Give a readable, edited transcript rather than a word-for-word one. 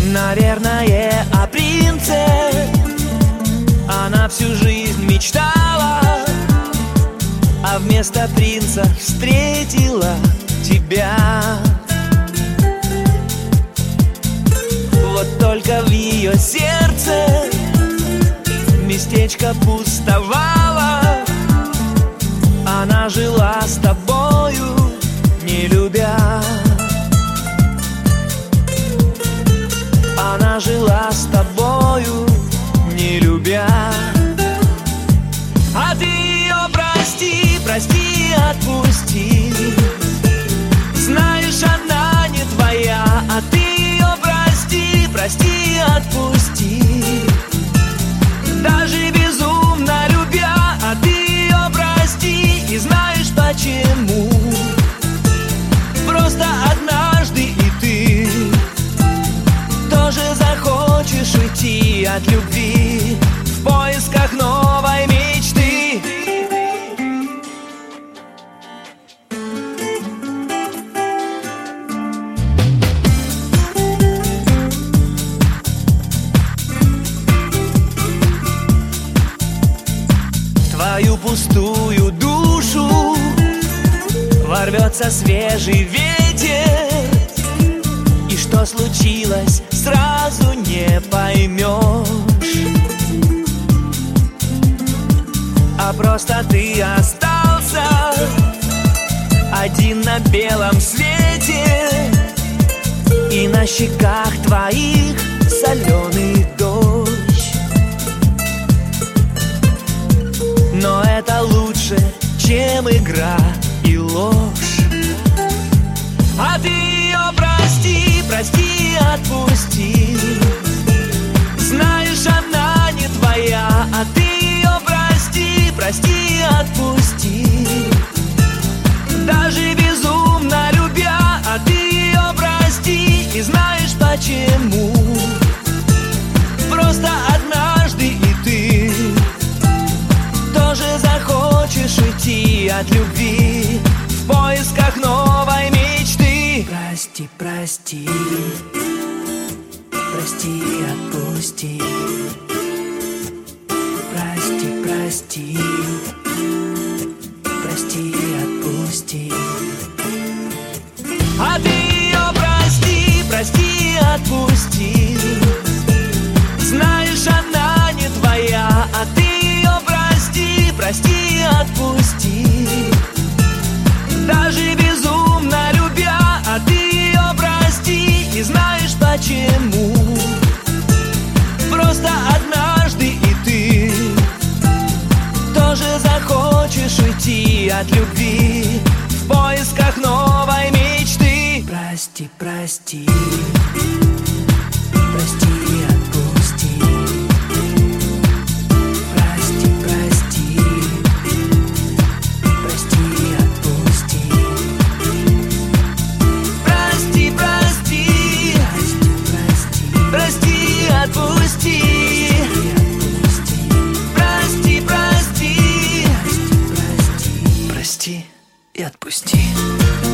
Наверное, о принце она всю жизнь мечтала, а вместо принца встретила тебя. Вот только в ее сердце местечко пустовало. Она жила с тобою, не любя. Она жила с тобою, не любя. А ты ее прости, прости, отпусти. Знаешь, она не твоя. А ты ее прости, прости, отпусти. Даже безумно любя. А ты ее прости, и знаешь почему. Просто однажды и ты тоже захочешь уйти от любви в поисках новой мечты. В твою пустую душу ворвется свежий ветер, и что случилось, сразу не поймешь. А просто ты остался один на белом свете, и на щеках твоих соленый дождь. Но это лучше, чем игра и ложь. А ты ее прости, прости, отпусти. Знаешь, она не твоя. А ты ее прости, прости, отпусти. Даже безумно любя. А ты ее прости, и знаешь почему. Просто однажды и ты тоже захочешь уйти от любви в поисках новой мечты. Прости, прости, прости, отпусти. Прости, прости, прости, отпусти. А ты ее прости, прости, отпусти. Знаешь, она не твоя. А ты ее прости, прости, отпусти. Даже безумно любя. А ты ее прости, и знаешь почему. Просто однажды и ты тоже захочешь уйти от любви в поисках новой мечты. Прости, прости, прости, отпусти. Прости, прости, прости, отпусти. Прости, прости, прости, отпусти. Прости, прости, прости и отпусти.